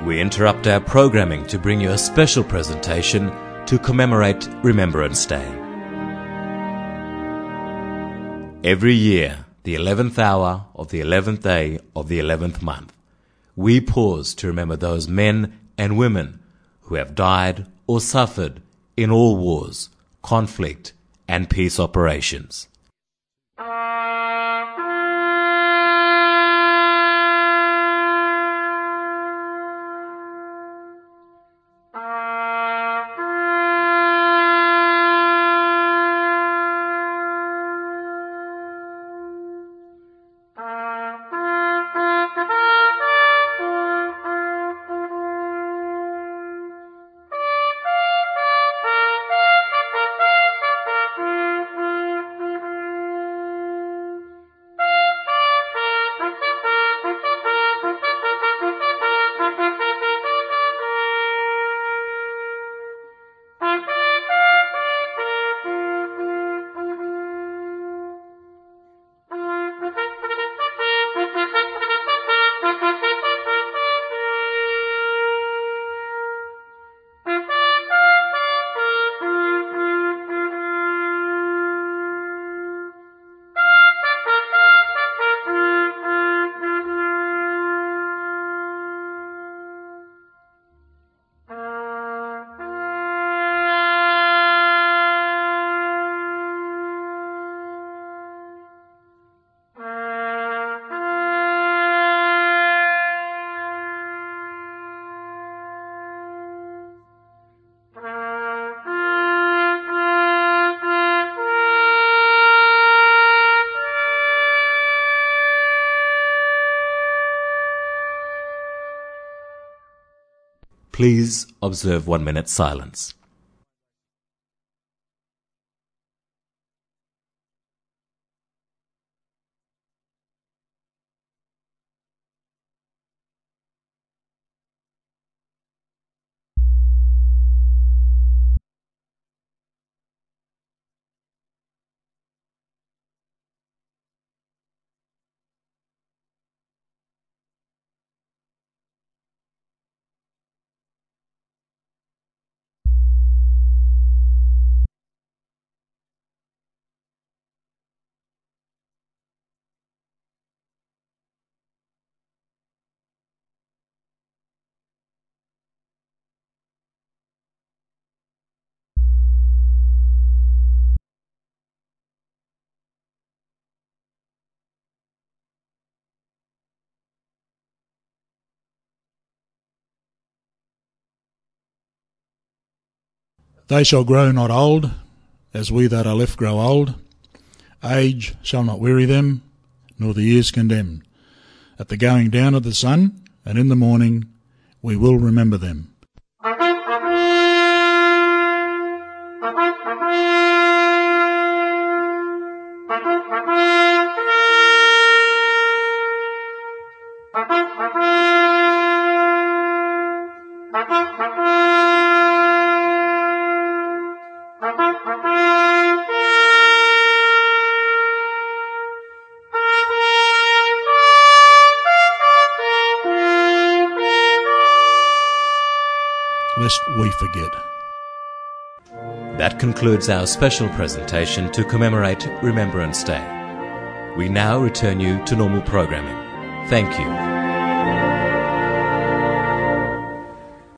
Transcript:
We interrupt our programming to bring you a special presentation to commemorate Remembrance Day. Every year, the 11th hour of the 11th day of the 11th month, we pause to remember those men and women who have died or suffered in all wars, conflict, and peace operations. Please observe 1 minute silence. They shall grow not old, as we that are left grow old. Age shall not weary them, nor the years condemn. At the going down of the sun, and in the morning, we will remember them. Lest we forget. That concludes our special presentation to commemorate Remembrance Day. We now return you to normal programming. Thank you.